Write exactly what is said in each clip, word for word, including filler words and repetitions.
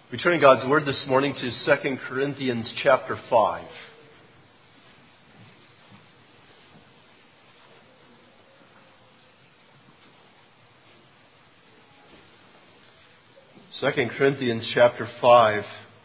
We turn in God's Word this morning to Second Corinthians chapter five. Second Corinthians chapter five.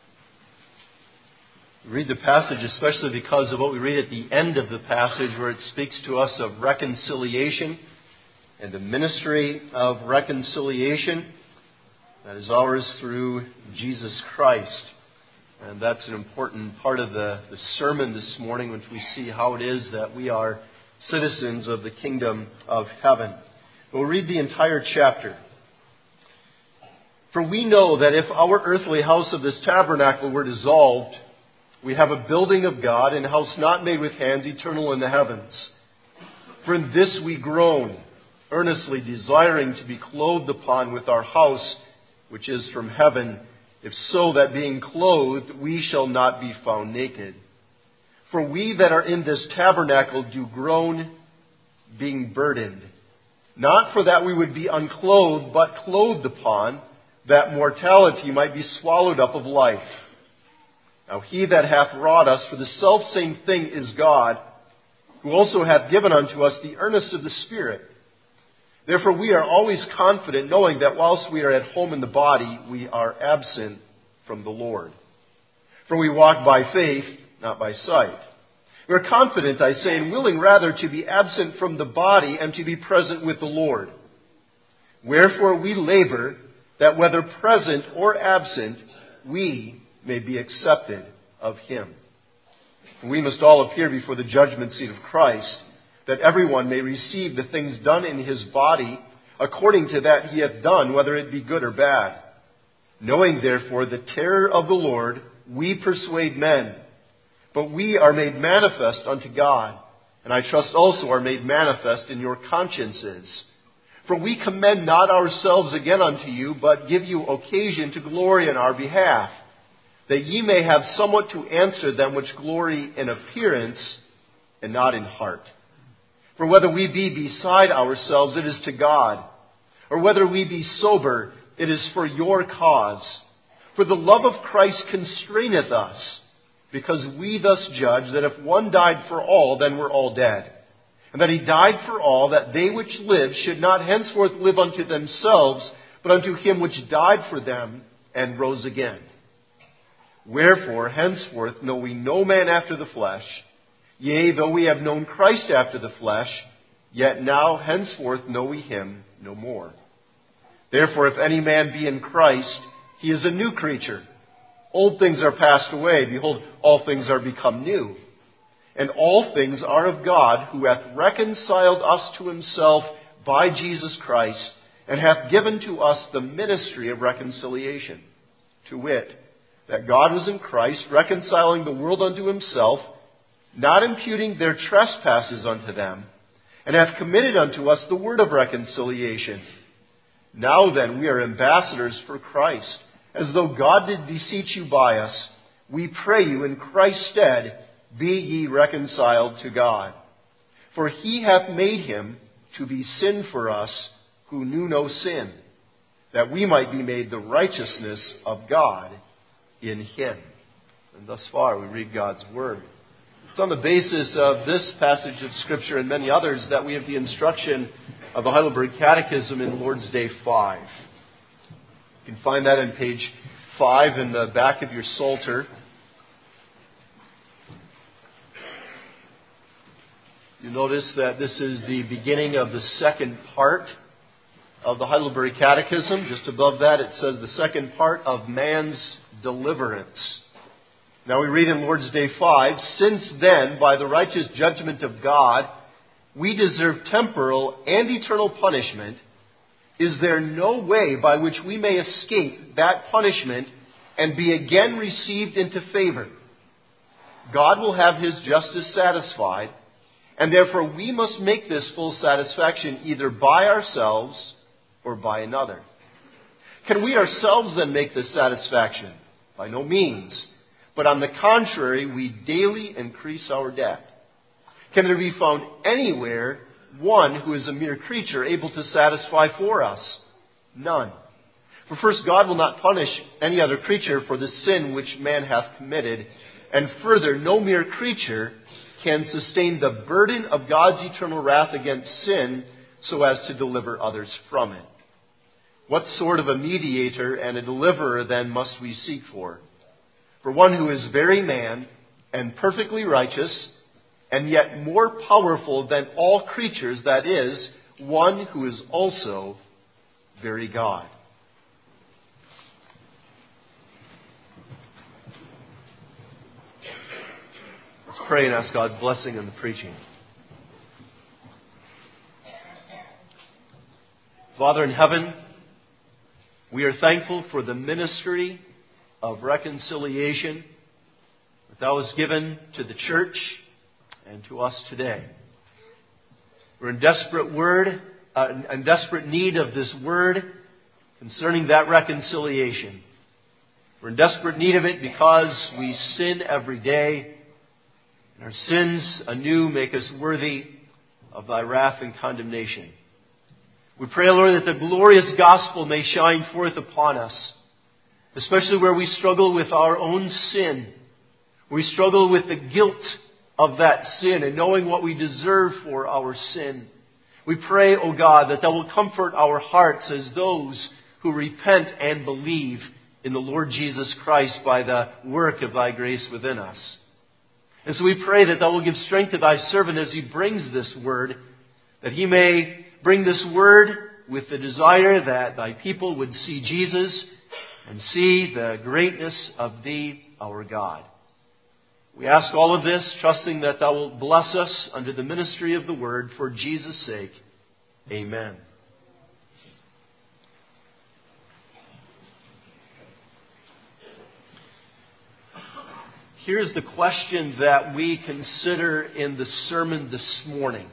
We read the passage especially because of what we read at the end of the passage, where it speaks to us of reconciliation and the ministry of reconciliation that is ours through Jesus Christ. And that's an important part of the, the sermon this morning, when we see how it is that we are citizens of the kingdom of heaven. We'll read the entire chapter. For we know that if our earthly house of this tabernacle were dissolved, we have a building of God, and a house not made with hands, eternal in the heavens. For in this we groan, earnestly desiring to be clothed upon with our house, which is from heaven, if so that being clothed we shall not be found naked. For we that are in this tabernacle do groan, being burdened, not for that we would be unclothed, but clothed upon, that mortality might be swallowed up of life. Now he that hath wrought us for the selfsame thing is God, who also hath given unto us the earnest of the Spirit. Therefore we are always confident, knowing that whilst we are at home in the body, we are absent from the Lord. For we walk by faith, not by sight. We are confident, I say, and willing rather to be absent from the body and to be present with the Lord. Wherefore we labor, that whether present or absent, we may be accepted of Him. And we must all appear before the judgment seat of Christ, that everyone may receive the things done in his body according to that he hath done, whether it be good or bad. Knowing therefore the terror of the Lord, we persuade men. But we are made manifest unto God, and I trust also are made manifest in your consciences. For we commend not ourselves again unto you, but give you occasion to glory in our behalf, that ye may have somewhat to answer them which glory in appearance, and not in heart. For whether we be beside ourselves, it is to God. Or whether we be sober, it is for your cause. For the love of Christ constraineth us, because we thus judge that if one died for all, then we're all dead. And that he died for all, that they which live should not henceforth live unto themselves, but unto him which died for them and rose again. Wherefore, henceforth know we no man after the flesh. Yea, though we have known Christ after the flesh, yet now henceforth know we him no more. Therefore, if any man be in Christ, he is a new creature. Old things are passed away. Behold, all things are become new. And all things are of God, who hath reconciled us to himself by Jesus Christ, and hath given to us the ministry of reconciliation. To wit, that God was in Christ, reconciling the world unto himself, not imputing their trespasses unto them, and hath committed unto us the word of reconciliation. Now then, we are ambassadors for Christ, as though God did beseech you by us. We pray you in Christ's stead, be ye reconciled to God. For he hath made him to be sin for us, who knew no sin, that we might be made the righteousness of God in him. And thus far we read God's Word. It's on the basis of this passage of Scripture and many others that we have the instruction of the Heidelberg Catechism in Lord's Day five. You can find that on page five in the back of your Psalter. You notice that this is the beginning of the second part of the Heidelberg Catechism. Just above that it says the second part of man's deliverance. Now we read in Lord's Day five, since then, by the righteous judgment of God, we deserve temporal and eternal punishment, is there no way by which we may escape that punishment and be again received into favor? God will have his justice satisfied, and therefore we must make this full satisfaction either by ourselves or by another. Can we ourselves then make this satisfaction? By no means. But on the contrary, we daily increase our debt. Can there be found anywhere one who is a mere creature able to satisfy for us? None. For first, God will not punish any other creature for the sin which man hath committed. And further, no mere creature can sustain the burden of God's eternal wrath against sin so as to deliver others from it. What sort of a mediator and a deliverer then must we seek for? For one who is very man and perfectly righteous, and yet more powerful than all creatures, that is, one who is also very God. Let's pray and ask God's blessing on the preaching. Father in heaven, we are thankful for the ministry of reconciliation that Thou hast given to the church and to us today. We're in desperate word, uh, in desperate need of this word concerning that reconciliation. We're in desperate need of it because we sin every day, and our sins anew make us worthy of Thy wrath and condemnation. We pray, Lord, that the glorious gospel may shine forth upon us, especially where we struggle with our own sin. We struggle with the guilt of that sin and knowing what we deserve for our sin. We pray, O God, that Thou will comfort our hearts as those who repent and believe in the Lord Jesus Christ by the work of Thy grace within us. And so we pray that Thou will give strength to Thy servant as he brings this word, that he may bring this word with the desire that Thy people would see Jesus and see the greatness of Thee, our God. We ask all of this, trusting that Thou wilt bless us under the ministry of the word for Jesus' sake. Amen. Here's the question that we consider in the sermon this morning.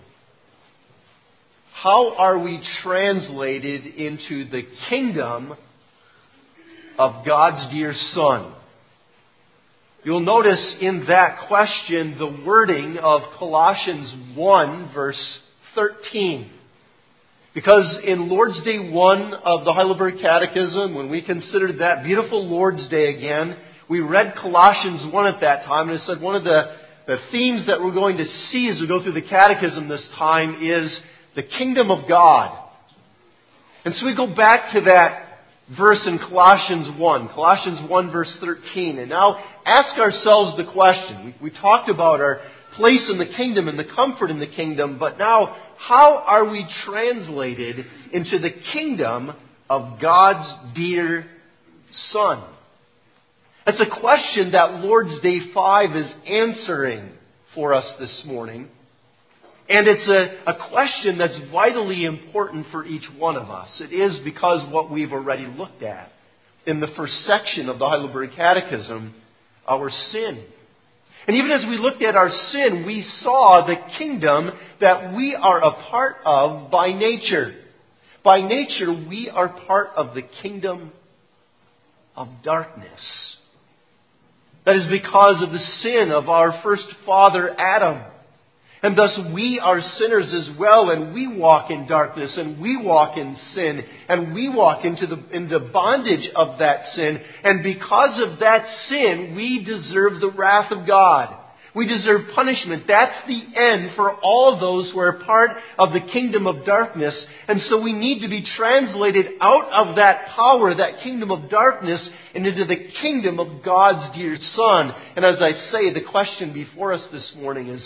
How are we translated into the kingdom of God's dear Son? You'll notice in that question the wording of Colossians one, verse thirteen. Because in Lord's Day one of the Heidelberg Catechism, when we considered that beautiful Lord's Day again, we read Colossians one at that time, and it said one of the, the themes that we're going to see as we go through the Catechism this time is the kingdom of God. And so we go back to that verse in Colossians one, Colossians one verse thirteen, and now ask ourselves the question. We, we talked about our place in the kingdom and the comfort in the kingdom, but now how are we translated into the kingdom of God's dear Son? That's a question that Lord's Day five is answering for us this morning. And it's a, a question that's vitally important for each one of us. It is because of what we've already looked at in the first section of the Heidelberg Catechism, our sin. And even as we looked at our sin, we saw the kingdom that we are a part of by nature. By nature, we are part of the kingdom of darkness. That is because of the sin of our first father, Adam. And thus we are sinners as well, and we walk in darkness, and we walk in sin, and we walk into the, in the bondage of that sin. And because of that sin, we deserve the wrath of God. We deserve punishment. That's the end for all those who are part of the kingdom of darkness. And so we need to be translated out of that power, that kingdom of darkness, and into the kingdom of God's dear Son. And as I say, the question before us this morning is,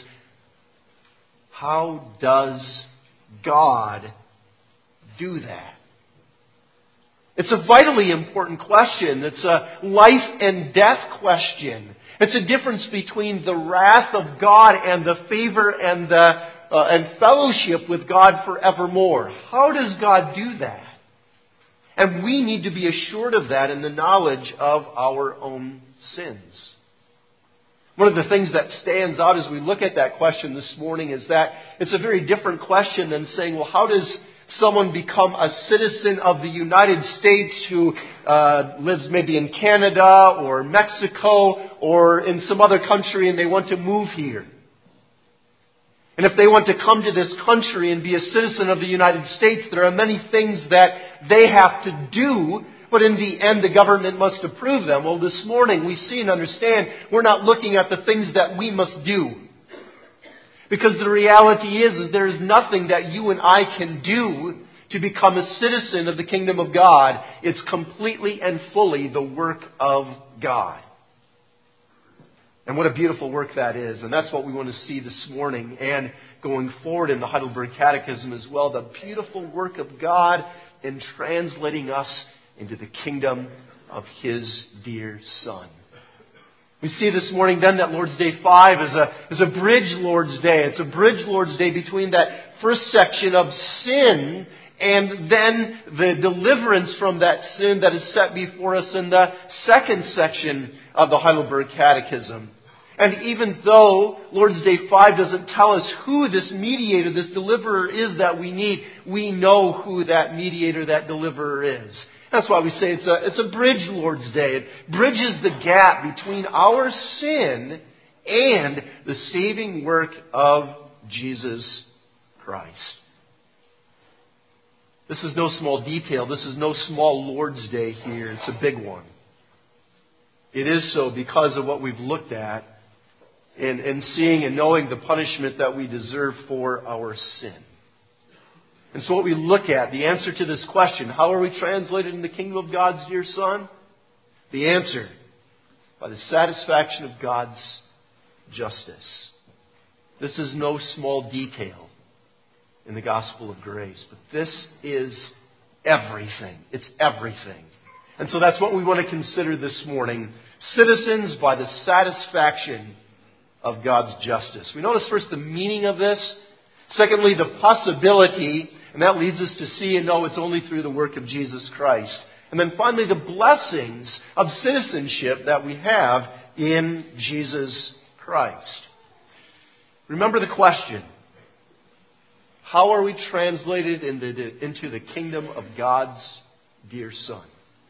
how does God do that? It's a vitally important question. It's a life and death question. It's a difference between the wrath of God and the favor and the uh, and fellowship with God forevermore. How does God do that? And we need to be assured of that in the knowledge of our own sins. One of the things that stands out as we look at that question this morning is that it's a very different question than saying, well, how does someone become a citizen of the United States who uh, lives maybe in Canada or Mexico or in some other country and they want to move here? And if they want to come to this country and be a citizen of the United States, there are many things that they have to do but in the end the government must approve them. Well, this morning we see and understand we're not looking at the things that we must do. Because the reality is, is there is nothing that you and I can do to become a citizen of the kingdom of God. It's completely and fully the work of God. And what a beautiful work that is. And that's what we want to see this morning and going forward in the Heidelberg Catechism as well. The beautiful work of God in translating us into the kingdom of His dear Son. We see this morning then that Lord's Day five is a, is a bridge Lord's Day. It's a bridge Lord's Day between that first section of sin and then the deliverance from that sin that is set before us in the second section of the Heidelberg Catechism. And even though Lord's Day five doesn't tell us who this mediator, this deliverer is that we need, we know who that mediator, that deliverer is. That's why we say it's a, it's a bridge Lord's Day. It bridges the gap between our sin and the saving work of Jesus Christ. This is no small detail. This is no small Lord's Day here. It's a big one. It is so because of what we've looked at and, and seeing and knowing the punishment that we deserve for our sin. And so what we look at, the answer to this question, how are we translated in the kingdom of God's dear Son? The answer, by the satisfaction of God's justice. This is no small detail in the gospel of grace, but this is everything. It's everything. And so that's what we want to consider this morning. Citizens by the satisfaction of God's justice. We notice first the meaning of this. Secondly, the possibility. And that leads us to see and know it's only through the work of Jesus Christ. And then finally, the blessings of citizenship that we have in Jesus Christ. Remember the question. How are we translated into the, into the kingdom of God's dear Son?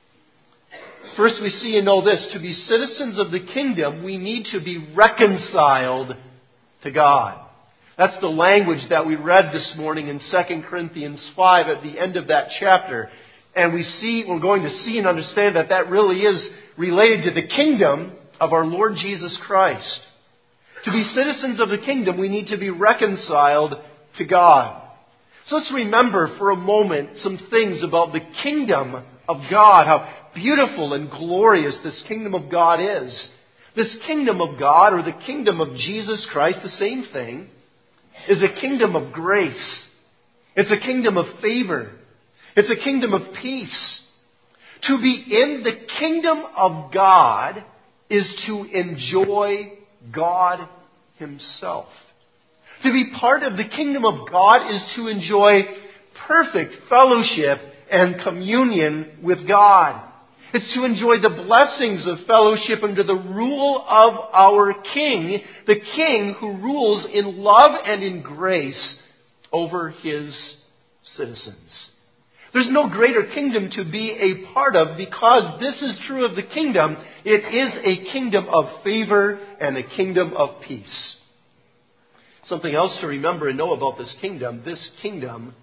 First, we see and know this. To be citizens of the kingdom, we need to be reconciled to God. That's the language that we read this morning in Second Corinthians five at the end of that chapter. And we see, we're going to see and understand that that really is related to the kingdom of our Lord Jesus Christ. To be citizens of the kingdom, we need to be reconciled to God. So let's remember for a moment some things about the kingdom of God, how beautiful and glorious this kingdom of God is. This kingdom of God, or the kingdom of Jesus Christ, the same thing, is a kingdom of grace. It's a kingdom of favor. It's a kingdom of peace. To be in the kingdom of God is to enjoy God Himself. To be part of the kingdom of God is to enjoy perfect fellowship and communion with God. It's to enjoy the blessings of fellowship under the rule of our King, the King who rules in love and in grace over His citizens. There's no greater kingdom to be a part of because this is true of the kingdom. It is a kingdom of favor and a kingdom of peace. Something else to remember and know about this kingdom. This kingdom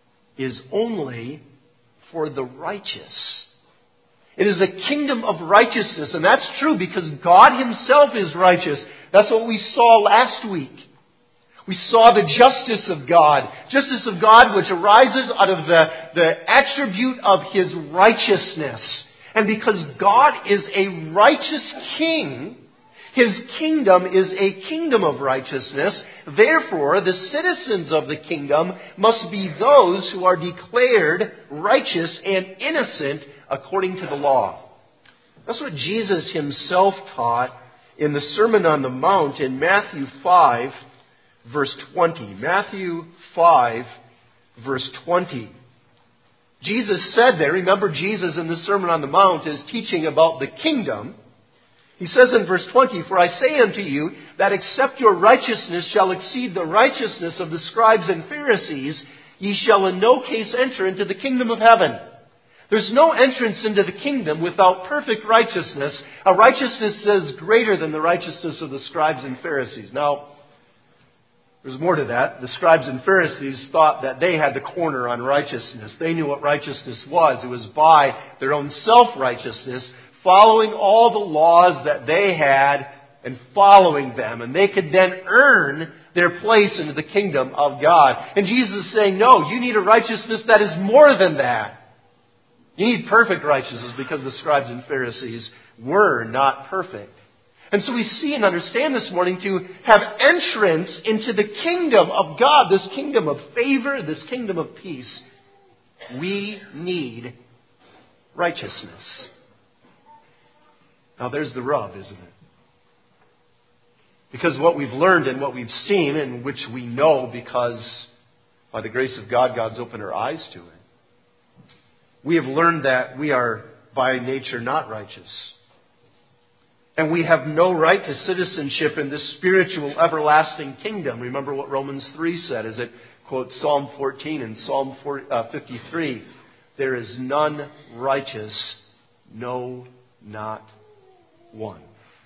is only for the righteous. It is a kingdom of righteousness, and that's true because God Himself is righteous. That's what we saw last week. We saw the justice of God. Justice of God which arises out of the, the attribute of His righteousness. And because God is a righteous king, His kingdom is a kingdom of righteousness. Therefore, the citizens of the kingdom must be those who are declared righteous and innocent according to the law. That's what Jesus Himself taught in the Sermon on the Mount in Matthew five, verse twenty. Matthew five, verse twenty. Jesus said there, remember Jesus in the Sermon on the Mount is teaching about the kingdom. He says in verse twenty, "For I say unto you that except your righteousness shall exceed the righteousness of the scribes and Pharisees, ye shall in no case enter into the kingdom of heaven." There's no entrance into the kingdom without perfect righteousness, a righteousness that is greater than the righteousness of the scribes and Pharisees. Now, There's more to that. The scribes and Pharisees thought that they had the corner on righteousness. They knew what righteousness was. It was by their own self-righteousness, following all the laws that they had and following them. And they could then earn their place into the kingdom of God. And Jesus is saying, no, you need a righteousness that is more than that. You need perfect righteousness, because the scribes and Pharisees were not perfect. And so we see and understand this morning to have entrance into the kingdom of God, this kingdom of favor, this kingdom of peace. We need righteousness. Now there's the rub, isn't it? Because what we've learned and what we've seen, and which we know because by the grace of God, God's opened our eyes to it. We have learned that we are by nature not righteous. And we have no right to citizenship in this spiritual everlasting kingdom. Remember what Romans three said as it quotes Psalm fourteen and Psalm fifty-three. There is none righteous, no, not one.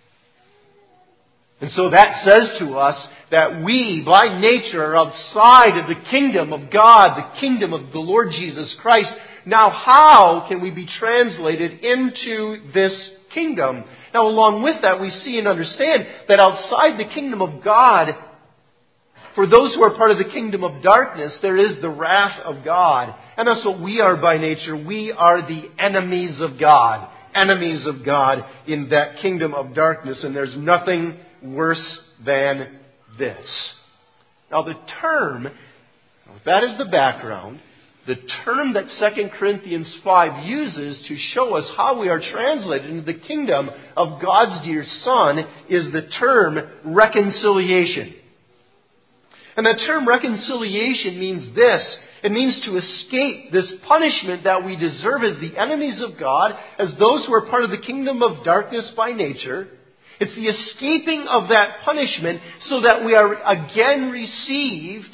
And so that says to us that we, by nature, are outside of the kingdom of God, the kingdom of the Lord Jesus Christ. Now, how can we be translated into this kingdom? Now, along with that, we see and understand that outside the kingdom of God, for those who are part of the kingdom of darkness, there is the wrath of God. And that's what we are by nature. We are the enemies of God. Enemies of God in that kingdom of darkness. And there's nothing worse than this. Now, the term, if that is the background, the term that Second Corinthians five uses to show us how we are translated into the kingdom of God's dear Son is the term reconciliation. And the term reconciliation means this. It means to escape this punishment that we deserve as the enemies of God, as those who are part of the kingdom of darkness by nature. It's the escaping of that punishment so that we are again received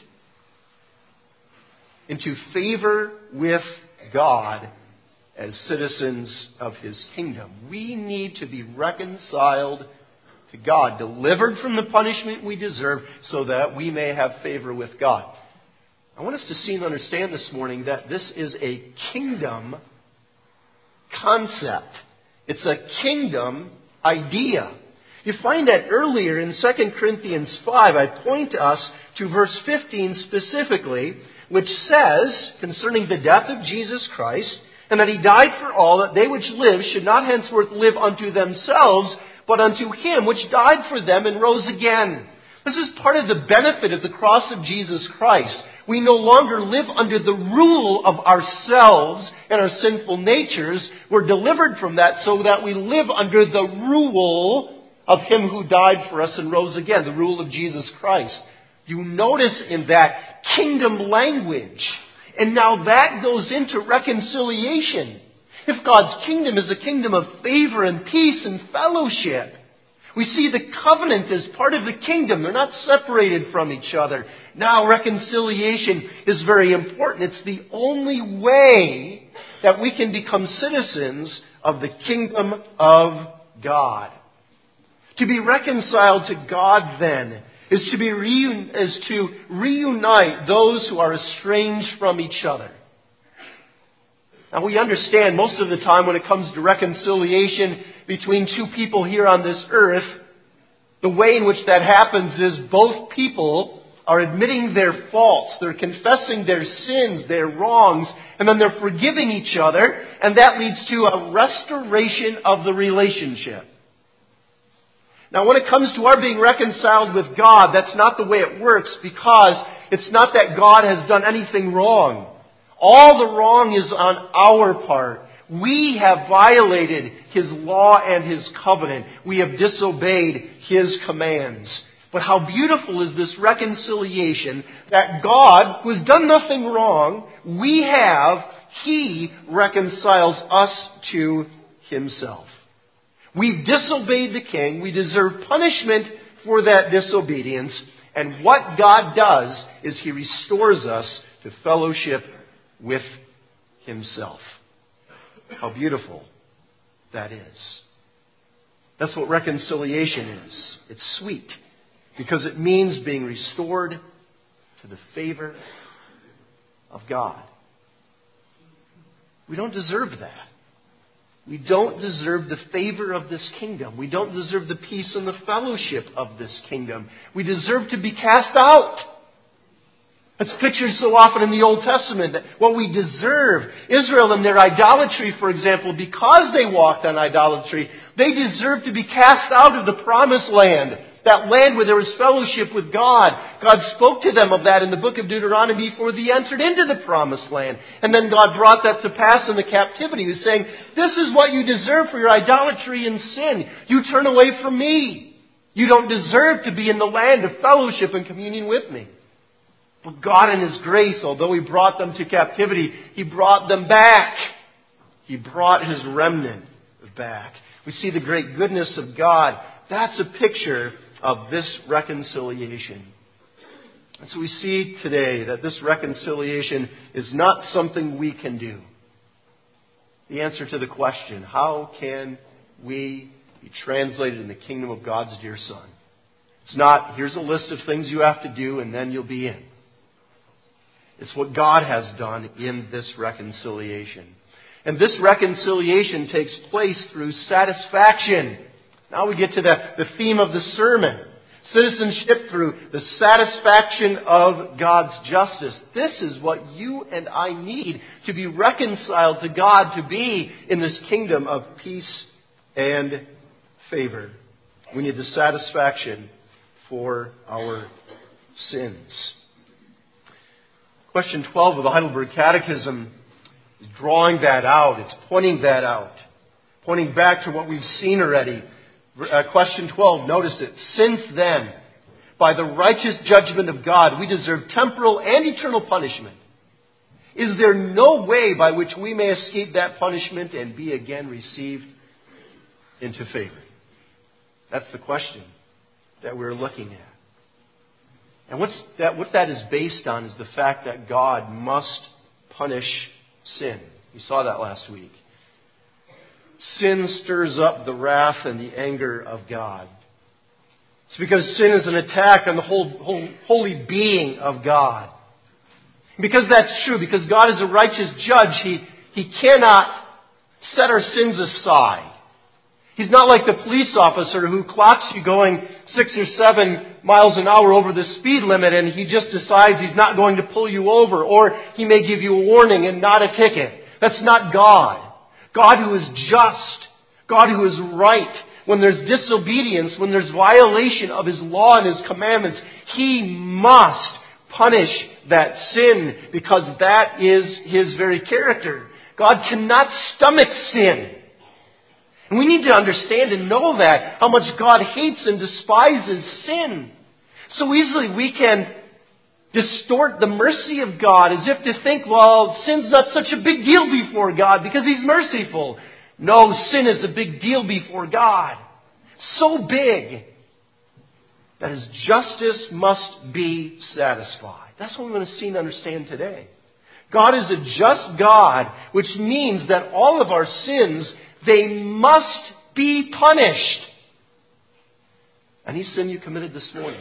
into favor with God as citizens of His kingdom. We need to be reconciled to God, delivered from the punishment we deserve so that we may have favor with God. I want us to see and understand this morning that this is a kingdom concept. It's a kingdom idea. You find that earlier in Second Corinthians five, I point us to verse fifteen specifically, which says, concerning the death of Jesus Christ, and that He died for all, that they which live should not henceforth live unto themselves, but unto Him which died for them and rose again. This is part of the benefit of the cross of Jesus Christ. We no longer live under the rule of ourselves and our sinful natures. We're delivered from that so that we live under the rule of Him who died for us and rose again, the rule of Jesus Christ. You notice in that kingdom language. And now that goes into reconciliation. If God's kingdom is a kingdom of favor and peace and fellowship, we see the covenant as part of the kingdom. They're not separated from each other. Now reconciliation is very important. It's the only way that we can become citizens of the kingdom of God. To be reconciled to God, then, is to be reun- is to reunite those who are estranged from each other. Now, we understand most of the time when it comes to reconciliation between two people here on this earth, the way in which that happens is both people are admitting their faults, they're confessing their sins, their wrongs, and then they're forgiving each other, and that leads to a restoration of the relationship. Now, when it comes to our being reconciled with God, that's not the way it works, because it's not that God has done anything wrong. All the wrong is on our part. We have violated His law and His covenant. We have disobeyed His commands. But how beautiful is this reconciliation that God, who has done nothing wrong, we have, He reconciles us to Himself. We've disobeyed the King. We deserve punishment for that disobedience. And what God does is He restores us to fellowship with Himself. How beautiful that is. That's what reconciliation is. It's sweet because it means being restored to the favor of God. We don't deserve that. We don't deserve the favor of this kingdom. We don't deserve the peace and the fellowship of this kingdom. We deserve to be cast out. It's pictured so often in the Old Testament that what we deserve, Israel and their idolatry, for example, because they walked on idolatry, they deserve to be cast out of the promised land. That land where there was fellowship with God. God spoke to them of that in the book of Deuteronomy before they entered into the promised land. And then God brought that to pass in the captivity. He was saying, this is what you deserve for your idolatry and sin. You turn away from me. You don't deserve to be in the land of fellowship and communion with me. But God in His grace, although He brought them to captivity, He brought them back. He brought His remnant back. We see the great goodness of God. That's a picture of this reconciliation. And so we see today that this reconciliation is not something we can do. The answer to the question, how can we be translated in the kingdom of God's dear Son? It's not, here's a list of things you have to do and then you'll be in. It's what God has done in this reconciliation. And this reconciliation takes place through satisfaction. Now we get to the, the theme of the sermon. Citizenship through the satisfaction of God's justice. This is what you and I need to be reconciled to God, to be in this kingdom of peace and favor. We need the satisfaction for our sins. Question twelve of the Heidelberg Catechism is drawing that out. It's pointing that out. Pointing back to what we've seen already. Uh, question twelve, notice it. Since then, by the righteous judgment of God, we deserve temporal and eternal punishment. Is there no way by which we may escape that punishment and be again received into favor? That's the question that we're looking at. And what's that, what that is based on is the fact that God must punish sin. We saw that last week. Sin stirs up the wrath and the anger of God. It's because sin is an attack on the whole, whole holy being of God. Because that's true, because God is a righteous judge, He, he cannot set our sins aside. He's not like the police officer who clocks you going six or seven miles an hour over the speed limit and he just decides he's not going to pull you over, or he may give you a warning and not a ticket. That's not God. God who is just. God who is right. When there's disobedience, when there's violation of His law and His commandments, He must punish that sin because that is His very character. God cannot stomach sin. And we need to understand and know that, how much God hates and despises sin. So easily we can distort the mercy of God as if to think, well, sin's not such a big deal before God because He's merciful. No, sin is a big deal before God. So big that His justice must be satisfied. That's what we're going to see and understand today. God is a just God, which means that all of our sins, they must be punished. Any sin you committed this morning,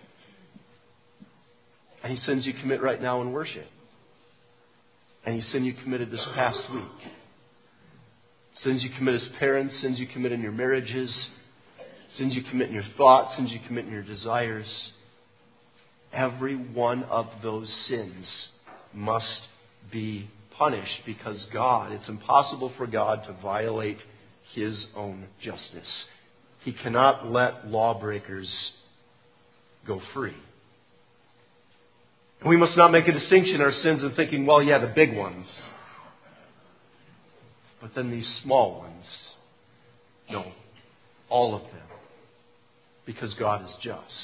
any sins you commit right now in worship, any sin you committed this past week, sins you commit as parents, sins you commit in your marriages, sins you commit in your thoughts, sins you commit in your desires, every one of those sins must be punished because God, it's impossible for God to violate His own justice. He cannot let lawbreakers go free. And we must not make a distinction in our sins in thinking, well, yeah, the big ones. But then these small ones. No, all of them. Because God is just.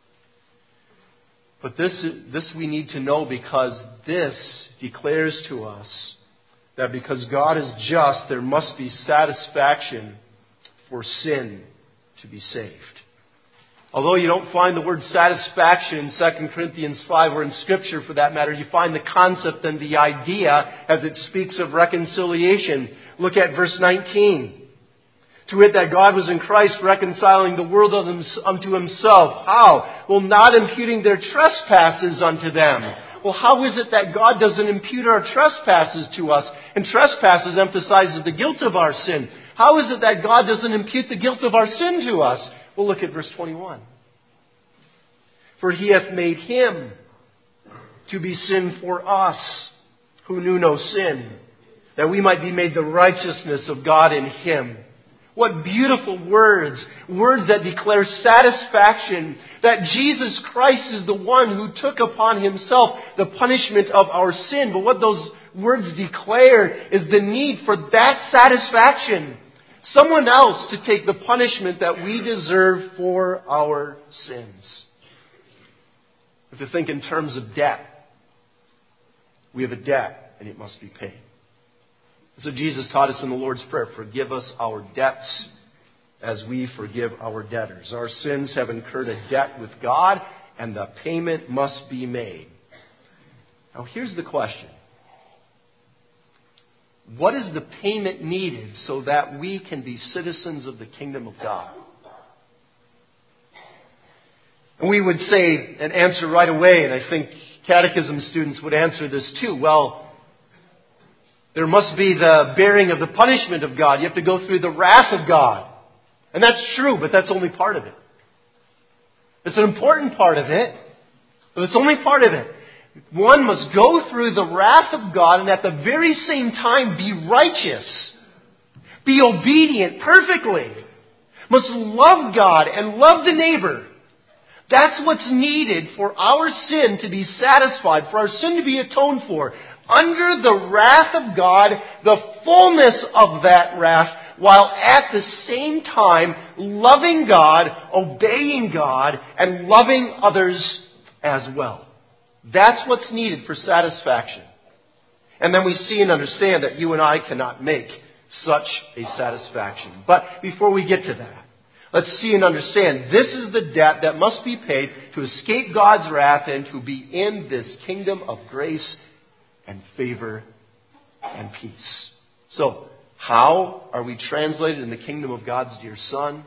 But this, this we need to know because this declares to us that because God is just, there must be satisfaction for sin to be saved. Although you don't find the word satisfaction in Second Corinthians five or in Scripture for that matter, you find the concept and the idea as it speaks of reconciliation. Look at verse nineteen. To wit, that God was in Christ reconciling the world unto himself. How? Well, not imputing their trespasses unto them. Well, how is it that God doesn't impute our trespasses to us? And trespasses emphasizes the guilt of our sin. How is it that God doesn't impute the guilt of our sin to us? Well, look at verse twenty-one. For he hath made him to be sin for us, who knew no sin, that we might be made the righteousness of God in him. What beautiful words. Words that declare satisfaction that Jesus Christ is the one who took upon himself the punishment of our sin. But what those words declare is the need for that satisfaction. Someone else to take the punishment that we deserve for our sins. If you think in terms of debt, we have a debt and it must be paid. So Jesus taught us in the Lord's Prayer, forgive us our debts as we forgive our debtors. Our sins have incurred a debt with God, and the payment must be made. Now here's the question. What is the payment needed so that we can be citizens of the kingdom of God? And we would say and answer right away, and I think catechism students would answer this too. Well, there must be the bearing of the punishment of God. You have to go through the wrath of God. And that's true, but that's only part of it. It's an important part of it, but it's only part of it. One must go through the wrath of God and at the very same time be righteous. Be obedient perfectly. Must love God and love the neighbor. That's what's needed for our sin to be satisfied, for our sin to be atoned for. Under the wrath of God, the fullness of that wrath, while at the same time loving God, obeying God, and loving others as well. That's what's needed for satisfaction. And then we see and understand that you and I cannot make such a satisfaction. But before we get to that, let's see and understand this is the debt that must be paid to escape God's wrath and to be in this kingdom of grace and favor and peace. So, how are we translated in the kingdom of God's dear Son?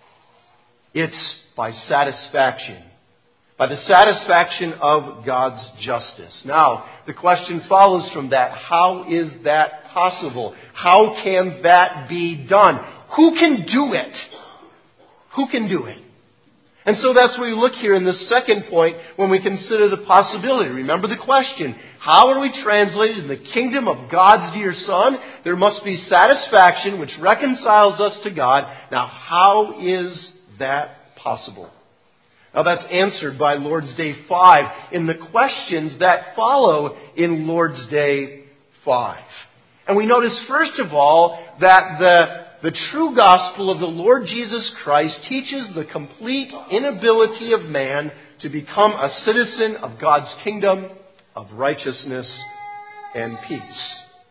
It's by satisfaction. By the satisfaction of God's justice. Now, the question follows from that. How is that possible? How can that be done? Who can do it? Who can do it? And so that's where we look here in this second point when we consider the possibility. Remember the question. How are we translated in the kingdom of God's dear Son? There must be satisfaction which reconciles us to God. Now, how is that possible? Now, that's answered by Lord's Day five in the questions that follow in Lord's Day five. And we notice, first of all, that the The true gospel of the Lord Jesus Christ teaches the complete inability of man to become a citizen of God's kingdom of righteousness and peace.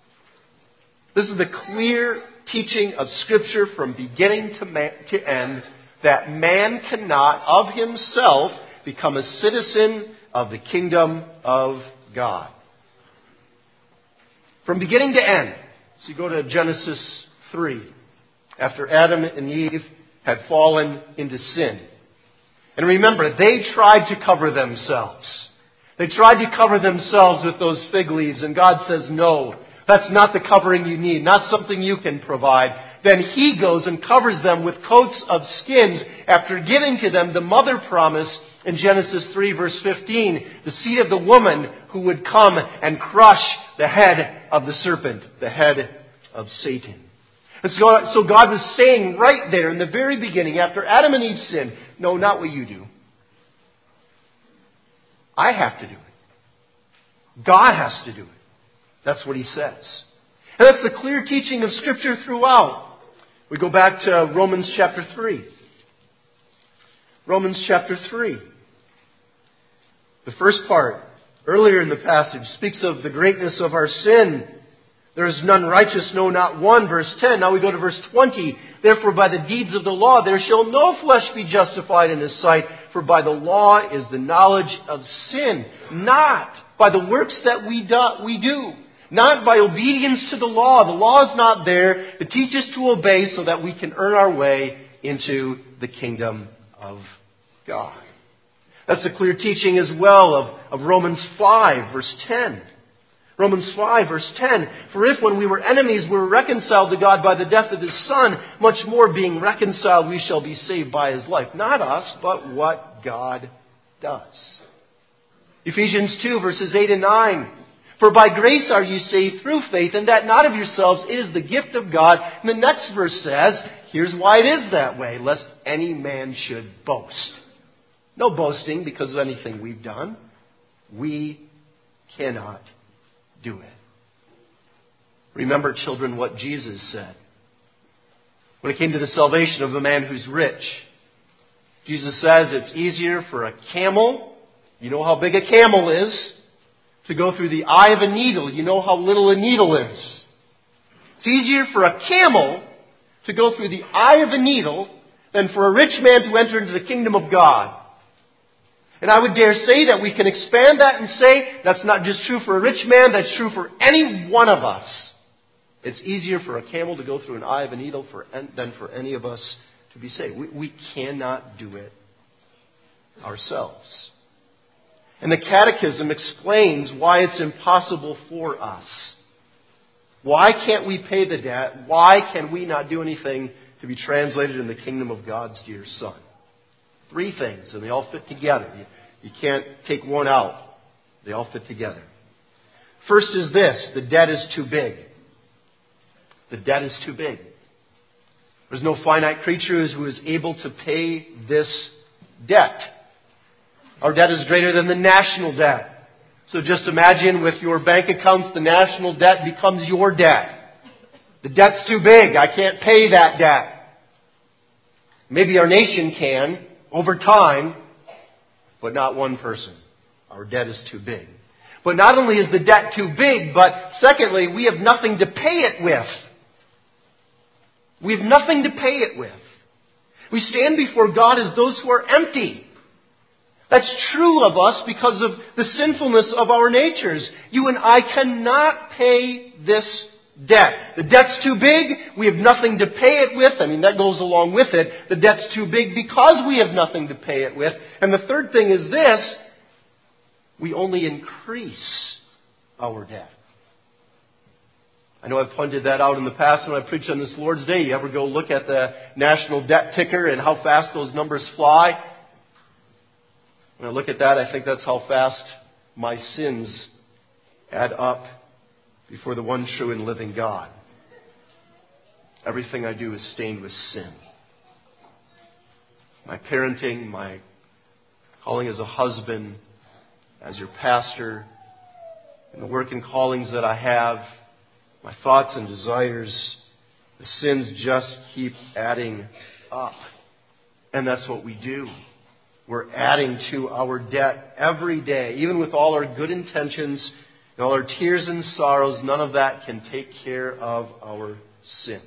This is the clear teaching of Scripture from beginning to, man, to end that man cannot of himself become a citizen of the kingdom of God. From beginning to end. So you go to Genesis three. After Adam and Eve had fallen into sin. And remember, they tried to cover themselves. They tried to cover themselves with those fig leaves. And God says, no, that's not the covering you need. Not something you can provide. Then He goes and covers them with coats of skins after giving to them the mother promise in Genesis three verse fifteen. The seed of the woman who would come and crush the head of the serpent. The head of Satan. And so, so God was saying right there in the very beginning, after Adam and Eve sinned, no, not what you do. I have to do it. God has to do it. That's what He says. And that's the clear teaching of Scripture throughout. We go back to Romans chapter three. Romans chapter three. The first part, earlier in the passage, speaks of the greatness of our sin. There is none righteous, no, not one. Verse ten. Now we go to verse twenty. Therefore by the deeds of the law there shall no flesh be justified in His sight. For by the law is the knowledge of sin. Not by the works that we do, we do. Not by obedience to the law. The law is not there to teach us to obey so that we can earn our way into the kingdom of God. That's a clear teaching as well of, of Romans five, verse ten. Romans five, verse ten. For if when we were enemies we were reconciled to God by the death of His Son, much more being reconciled we shall be saved by His life. Not us, but what God does. Ephesians two, verses eight and nine. For by grace are you saved through faith, and that not of yourselves, it is the gift of God. And the next verse says, here's why it is that way, lest any man should boast. No boasting because of anything we've done. We cannot do it. Remember, children, what Jesus said. When it came to the salvation of the man who's rich, Jesus says it's easier for a camel, you know how big a camel is, to go through the eye of a needle. You know how little a needle is. It's easier for a camel to go through the eye of a needle than for a rich man to enter into the kingdom of God. And I would dare say that we can expand that and say that's not just true for a rich man, that's true for any one of us. It's easier for a camel to go through an eye of a needle for, than for any of us to be saved. We, we cannot do it ourselves. And the Catechism explains why it's impossible for us. Why can't we pay the debt? Why can we not do anything to be translated in the kingdom of God's dear Son? Three things, and they all fit together. You, you can't take one out. They all fit together. First is this: the debt is too big. The debt is too big. There's no finite creature who is able to pay this debt. Our debt is greater than the national debt. So just imagine with your bank accounts, the national debt becomes your debt. The debt's too big. I can't pay that debt. Maybe our nation can over time, but not one person. Our debt is too big. But not only is the debt too big, but secondly, we have nothing to pay it with. We have nothing to pay it with. We stand before God as those who are empty. That's true of us because of the sinfulness of our natures. You and I cannot pay this debt. The debt's too big. We have nothing to pay it with. I mean, that goes along with it. The debt's too big because we have nothing to pay it with. And the third thing is this: we only increase our debt. I know I've pointed that out in the past when I preached on this Lord's Day. You ever go look at the national debt ticker and how fast those numbers fly? When I look at that, I think that's how fast my sins add up before the one true and living God. Everything I do is stained with sin. My parenting, my calling as a husband, as your pastor, and the work and callings that I have, my thoughts and desires, the sins just keep adding up. And that's what we do. We're adding to our debt every day. Even with all our good intentions and all our tears and sorrows, none of that can take care of our sins.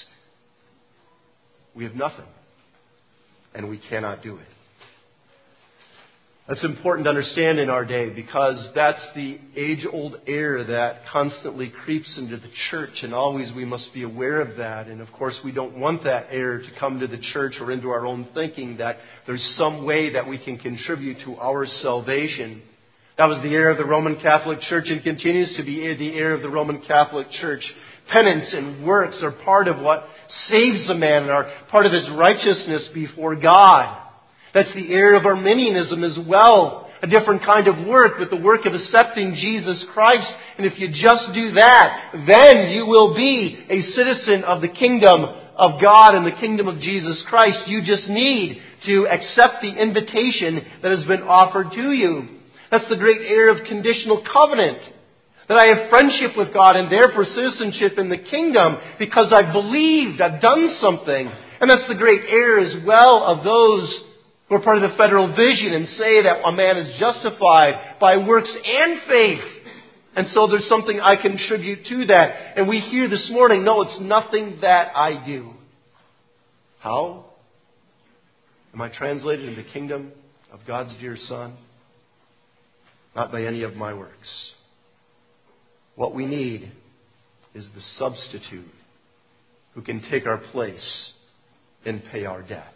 We have nothing, and we cannot do it. That's important to understand in our day because that's the age-old error that constantly creeps into the church, and always we must be aware of that. And of course, we don't want that error to come to the church or into our own thinking that there's some way that we can contribute to our salvation. That was the error of the Roman Catholic Church and continues to be the error of the Roman Catholic Church. Penance and works are part of what saves a man and are part of his righteousness before God. That's the error of Arminianism as well. A different kind of work, but the work of accepting Jesus Christ. And if you just do that, then you will be a citizen of the kingdom of God and the kingdom of Jesus Christ. You just need to accept the invitation that has been offered to you. That's the great error of conditional covenant. That I have friendship with God and therefore citizenship in the kingdom because I've believed, I've done something. And that's the great error as well of those who are part of the federal vision and say that a man is justified by works and faith. And so there's something I contribute to that. And we hear this morning, no, it's nothing that I do. How am I translated in the kingdom of God's dear Son? Not by any of my works. What we need is the substitute who can take our place and pay our debt.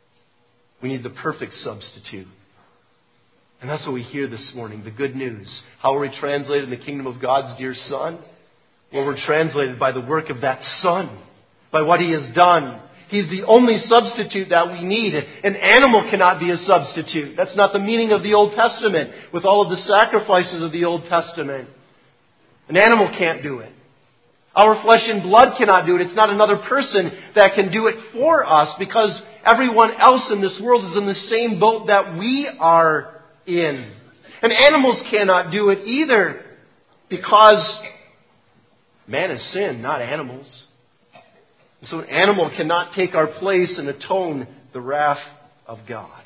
We need the perfect substitute. And that's what we hear this morning, the good news. How are we translated in the kingdom of God's dear Son? Well, we're translated by the work of that Son, by what He has done. He's the only substitute that we need. An animal cannot be a substitute. That's not the meaning of the Old Testament, with all of the sacrifices of the Old Testament. An animal can't do it. Our flesh and blood cannot do it. It's not another person that can do it for us, because everyone else in this world is in the same boat that we are in. And animals cannot do it either, because man has sinned, not animals. And so an animal cannot take our place and atone the wrath of God.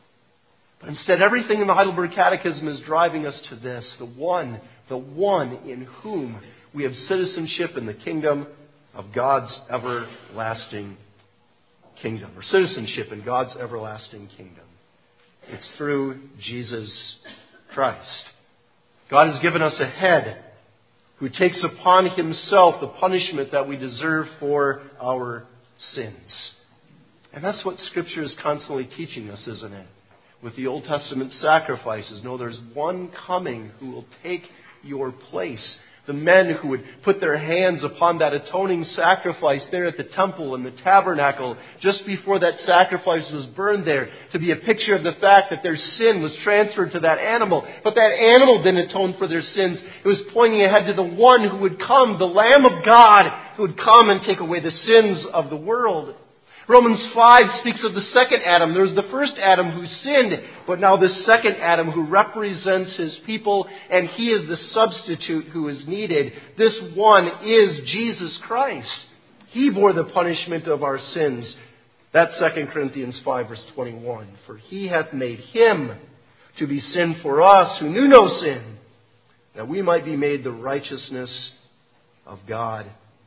But instead, everything in the Heidelberg Catechism is driving us to this: the one, the one in whom we have citizenship in the kingdom of God's everlasting kingdom, or citizenship in God's everlasting kingdom. It's through Jesus Christ. God has given us a head who takes upon Himself the punishment that we deserve for our sins. And that's what Scripture is constantly teaching us, isn't it? With the Old Testament sacrifices. No, there's one coming who will take your place. The men who would put their hands upon that atoning sacrifice there at the temple and the tabernacle just before that sacrifice was burned there, to be a picture of the fact that their sin was transferred to that animal. But that animal didn't atone for their sins. It was pointing ahead to the one who would come, the Lamb of God, who would come and take away the sins of the world. Romans five speaks of the second Adam. There was the first Adam who sinned, but now the second Adam who represents his people, and he is the substitute who is needed. This one is Jesus Christ. He bore the punishment of our sins. That's Second Corinthians five, verse twenty-one. For He hath made Him to be sin for us, who knew no sin, that we might be made the righteousness of God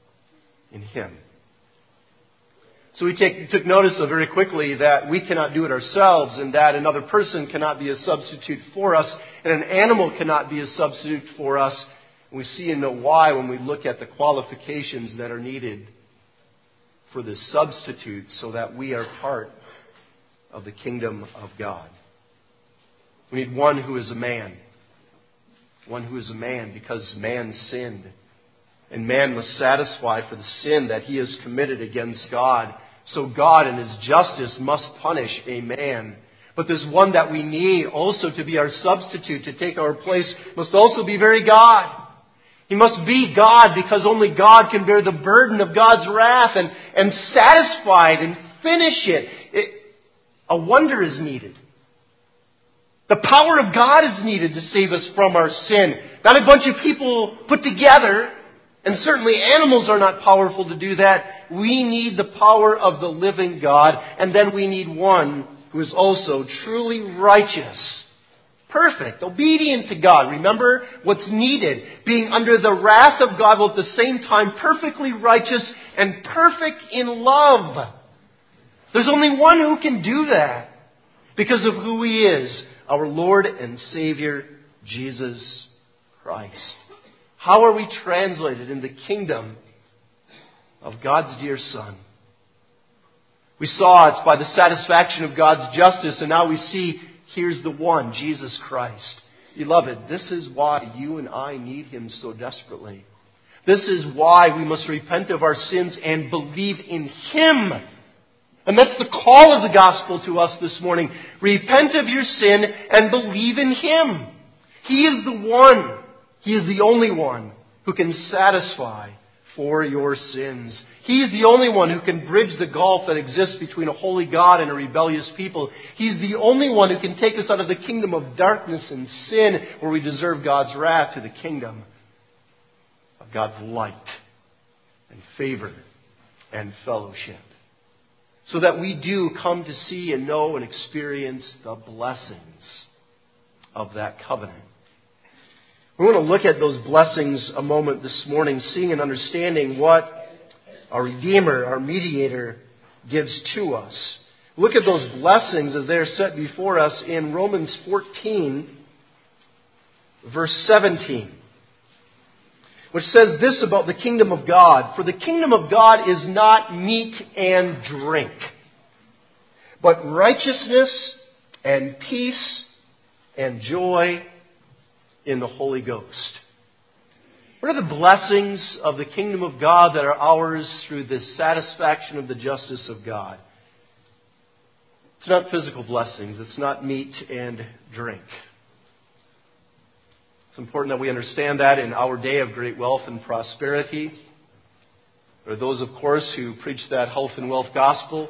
in Him. So we take, took notice of very quickly that we cannot do it ourselves, and that another person cannot be a substitute for us, and an animal cannot be a substitute for us. And we see and know why when we look at the qualifications that are needed for this substitute, so that we are part of the kingdom of God. We need one who is a man. One who is a man, because man sinned. And man must satisfy for the sin that he has committed against God. So God in His justice must punish a man. But this one that we need also to be our substitute, to take our place, must also be very God. He must be God, because only God can bear the burden of God's wrath and, and satisfy it and finish it. it. A wonder is needed. The power of God is needed to save us from our sin. Not a bunch of people put together. And certainly animals are not powerful to do that. We need the power of the living God. And then we need one who is also truly righteous, perfect, obedient to God. Remember what's needed. Being under the wrath of God, while at the same time perfectly righteous and perfect in love. There's only one who can do that, because of who He is, our Lord and Savior, Jesus Christ. How are we translated in the kingdom of God's dear Son? We saw it's by the satisfaction of God's justice, and now we see here's the one, Jesus Christ. Beloved, this is why you and I need Him so desperately. This is why we must repent of our sins and believe in Him. And that's the call of the gospel to us this morning. Repent of your sin and believe in Him. He is the one. He is the only one who can satisfy for your sins. He is the only one who can bridge the gulf that exists between a holy God and a rebellious people. He's the only one who can take us out of the kingdom of darkness and sin, where we deserve God's wrath, to the kingdom of God's light and favor and fellowship. So that we do come to see and know and experience the blessings of that covenant. We want to look at those blessings a moment this morning, seeing and understanding what our Redeemer, our Mediator, gives to us. Look at those blessings as they are set before us in Romans fourteen, verse seventeen. which says this about the kingdom of God. For the kingdom of God is not meat and drink, but righteousness and peace and joy in the Holy Ghost. What are the blessings of the kingdom of God that are ours through the satisfaction of the justice of God? It's not physical blessings. It's not meat and drink. It's important that we understand that in our day of great wealth and prosperity. There are those, of course, who preach that health and wealth gospel.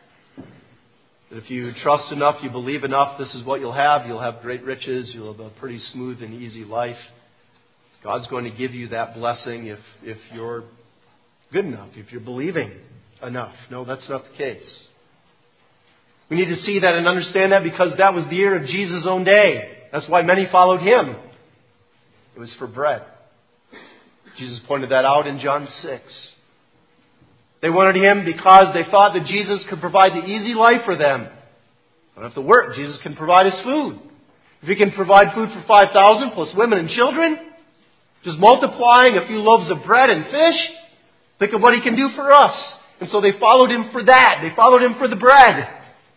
That if you trust enough, you believe enough, this is what you'll have. You'll have great riches. You'll have a pretty smooth and easy life. God's going to give you that blessing if, if you're good enough, if you're believing enough. No, that's not the case. We need to see that and understand that because that was the year of Jesus' own day. That's why many followed Him. It was for bread. Jesus pointed that out in John six. They wanted Him because they thought that Jesus could provide the easy life for them. They don't have to work. Jesus can provide us food. If He can provide food for five thousand plus women and children, just multiplying a few loaves of bread and fish, think of what He can do for us. And so they followed Him for that. They followed Him for the bread.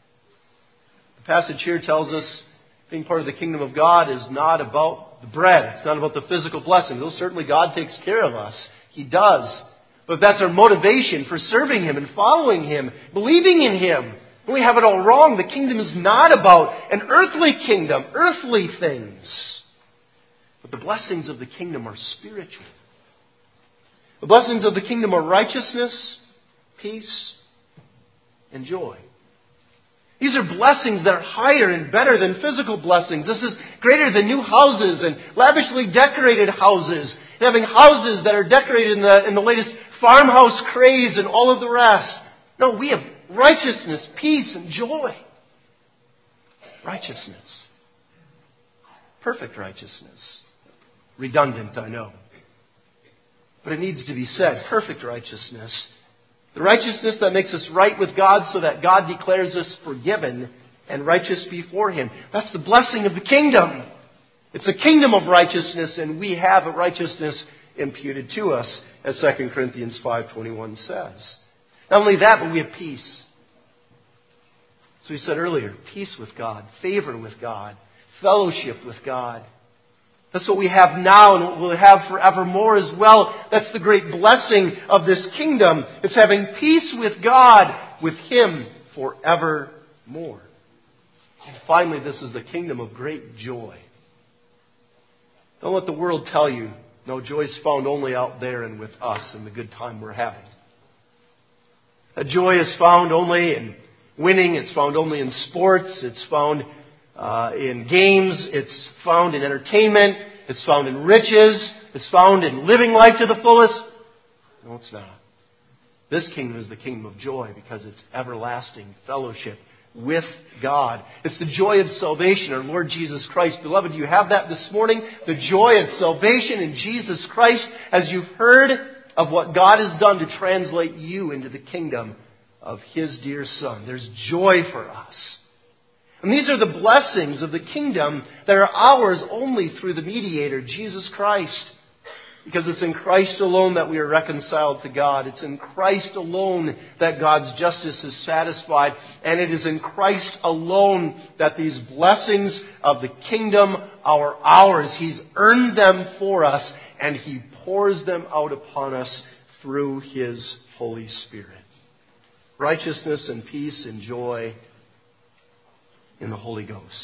The passage here tells us being part of the kingdom of God is not about the bread. It's not about the physical blessing. Though certainly God takes care of us. He does. But if that's our motivation for serving Him and following Him, believing in Him, we have it all wrong. The kingdom is not about an earthly kingdom, earthly things. But the blessings of the kingdom are spiritual. The blessings of the kingdom are righteousness, peace, and joy. These are blessings that are higher and better than physical blessings. This is greater than new houses and lavishly decorated houses. And having houses that are decorated in the, in the latest farmhouse craze and all of the rest. No, we have righteousness, peace, and joy. Righteousness. Perfect righteousness. Redundant, I know. But it needs to be said. Perfect righteousness. The righteousness that makes us right with God so that God declares us forgiven and righteous before Him. That's the blessing of the kingdom. It's a kingdom of righteousness, and we have a righteousness imputed to us, as Second Corinthians five twenty-one says. Not only that, but we have peace. So we said earlier, peace with God, favor with God, fellowship with God. That's what we have now and what we'll have forevermore as well. That's the great blessing of this kingdom. It's having peace with God, with Him forevermore. And finally, this is the kingdom of great joy. Don't let the world tell you, no, joy is found only out there and with us and the good time we're having. That joy is found only in winning. It's found only in sports. It's found Uh, in games, it's found in entertainment, it's found in riches, it's found in living life to the fullest. No, it's not. This kingdom is the kingdom of joy because it's everlasting fellowship with God. It's the joy of salvation, our Lord Jesus Christ. Beloved, you have that this morning, the joy of salvation in Jesus Christ as you've heard of what God has done to translate you into the kingdom of His dear Son. There's joy for us. And these are the blessings of the kingdom that are ours only through the mediator, Jesus Christ. Because it's in Christ alone that we are reconciled to God. It's in Christ alone that God's justice is satisfied. And it is in Christ alone that these blessings of the kingdom are ours. He's earned them for us, and He pours them out upon us through His Holy Spirit. Righteousness and peace and joy in the Holy Ghost.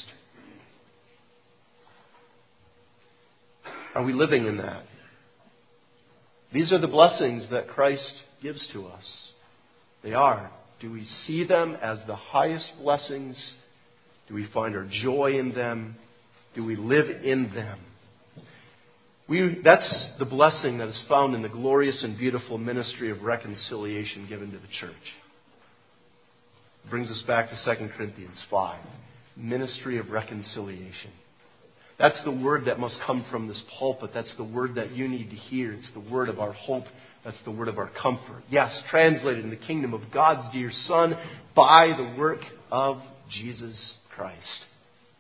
Are we living in that? These are the blessings that Christ gives to us. They are. Do we see them as the highest blessings? Do we find our joy in them? Do we live in them? We, that's the blessing that is found in the glorious and beautiful ministry of reconciliation given to the church. It brings us back to Second Corinthians five. Ministry of reconciliation. That's the word that must come from this pulpit. That's the word that you need to hear. It's the word of our hope. That's the word of our comfort. Yes, translated in the kingdom of God's dear Son by the work of Jesus Christ.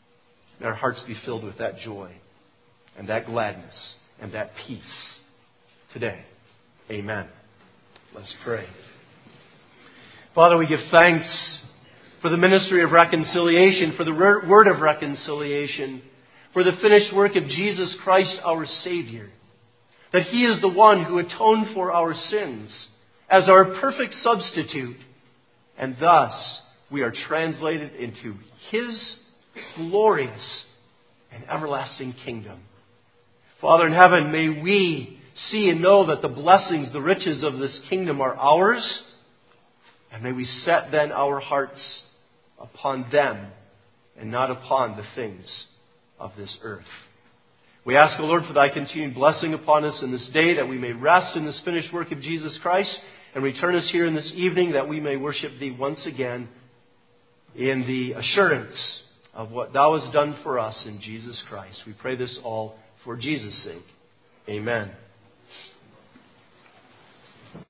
May our hearts be filled with that joy and that gladness and that peace today. Amen. Let's pray. Father, we give thanks for the ministry of reconciliation, for the word of reconciliation, for the finished work of Jesus Christ, our Savior. That He is the one who atoned for our sins as our perfect substitute. And thus, we are translated into His glorious and everlasting kingdom. Father in heaven, may we see and know that the blessings, the riches of this kingdom are ours. And may we set then our hearts upon them and not upon the things of this earth. We ask, O Lord, for Thy continued blessing upon us in this day, that we may rest in this finished work of Jesus Christ, and return us here in this evening, that we may worship Thee once again in the assurance of what Thou hast done for us in Jesus Christ. We pray this all for Jesus' sake. Amen.